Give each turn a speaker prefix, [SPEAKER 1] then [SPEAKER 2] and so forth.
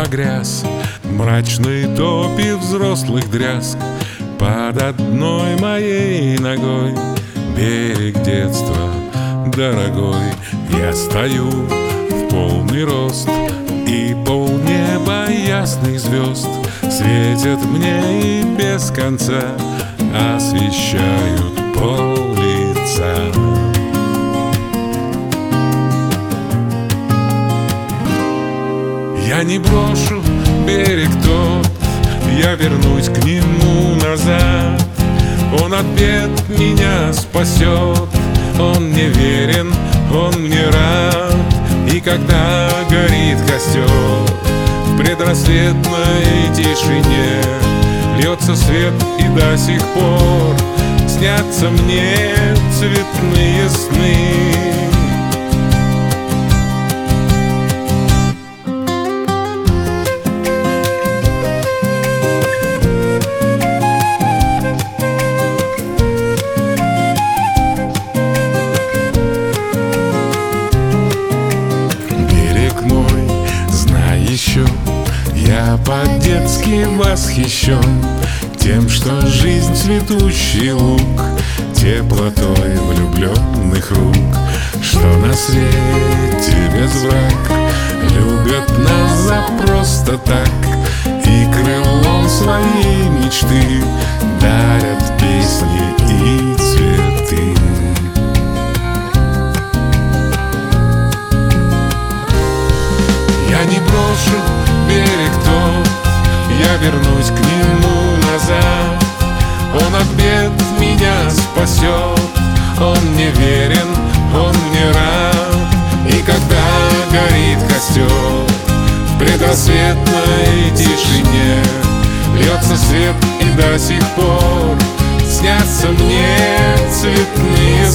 [SPEAKER 1] погряз в мрачной топи взрослых дрязг. Под одной моей ногой берег детства дорогой. Я стою в полный рост, и полнеба ясных звезд светят мне и без конца освещают пол лица. Я не брошу берег тот, я вернусь к нему назад. Он от бед меня спасет, он мне верен, он мне рад. И когда горит костер в предрассветной тишине, льется свет, и до сих пор снятся мне цветные сны. Я по-детски восхищен тем, что жизнь цветущий луг, теплотой влюбленных рук, что на свете без враг любят нас за просто так, и крылом своей мечты дарят песни и цветы. Я не брошу берег тот, я вернусь к нему назад. Он от бед меня спасет, он мне верен, он мне рад. И когда горит костер в предрассветной тишине, льется свет, и до сих пор снятся мне цветные